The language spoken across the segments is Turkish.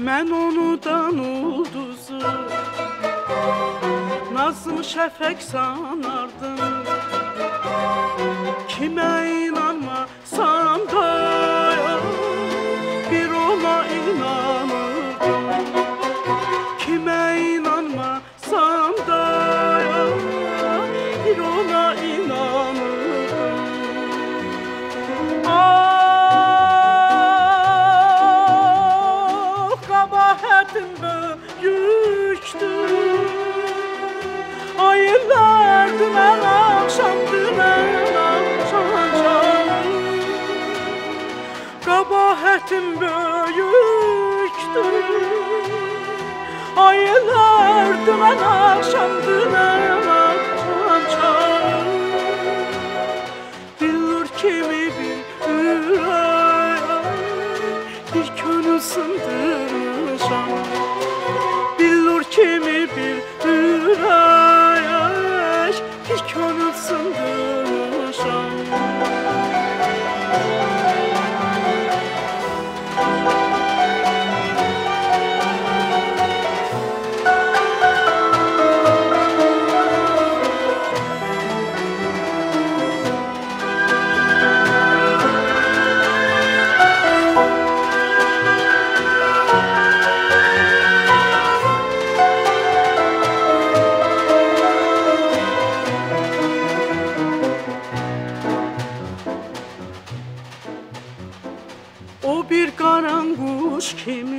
Mən onudan ulduzu nazım şəfək sanardım. Kimə inanmasan da bir ona inanırdım. Kimə inanmasan da bir ona inanırdım. Ah, kabahatim böyüktür. Aylar dümen akşam canım. Kabahatim böyüktür. Aylar dümen akşam canım. Bilir kimi bir bir könül sındırmışam. Bilir kimi bir bir könül sındırmışam. O bir qaranquş kimi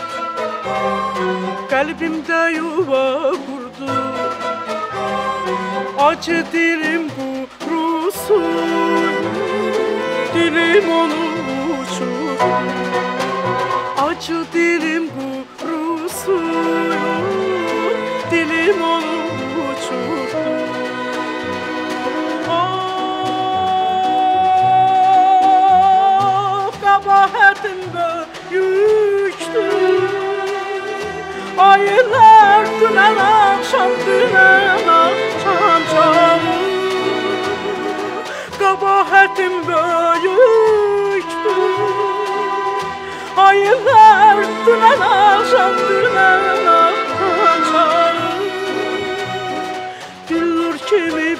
qəlbimdə yuva qurdu. Acı dilim qurusun, dilim onu uçurdu. Acı dilim qurusun, dilim onu uçurdu. Kabahatim böyüktür. Aylar dümen akşam canım. Kabahatim böyüktür. Aylar dümen akşam canım. Bilir kimi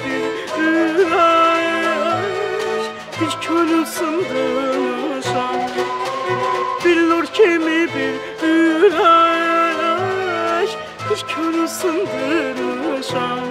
bir könül sındırmışam. Bilir kimi bir könül sındırmışam.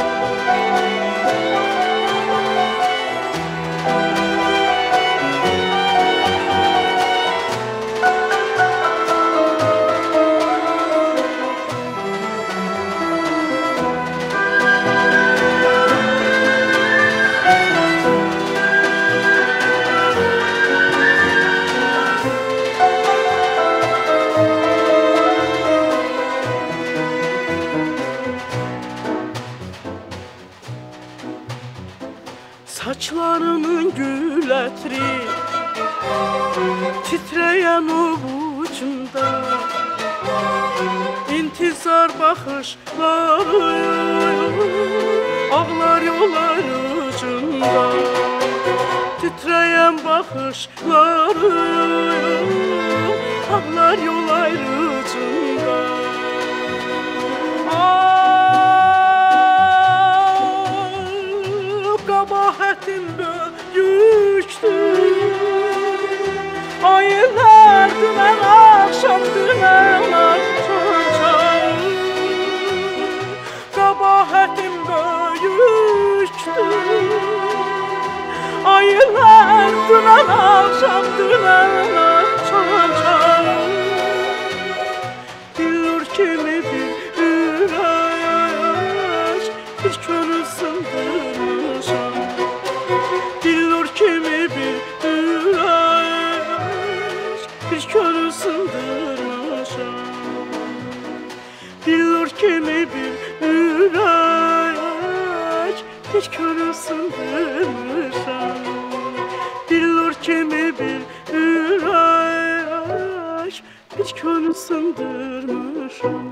Saçlarının gül ətri titrəyən ovucumda, intizar baxışları ağlar yollar ucunda. Titrəyən baxışları ağlar yollar ucunda. Kabahatim böyüktür. Aylar dümen akşam canım. Kabahatim böyüktür. Aylar dümen akşam canım. Bilir kimi bir könül sındırmışam. Bilir kimi bir könül sındırmışam. Bilir kimi bir könül sındırmışam. Bilir kimi bir könül sındırmışam.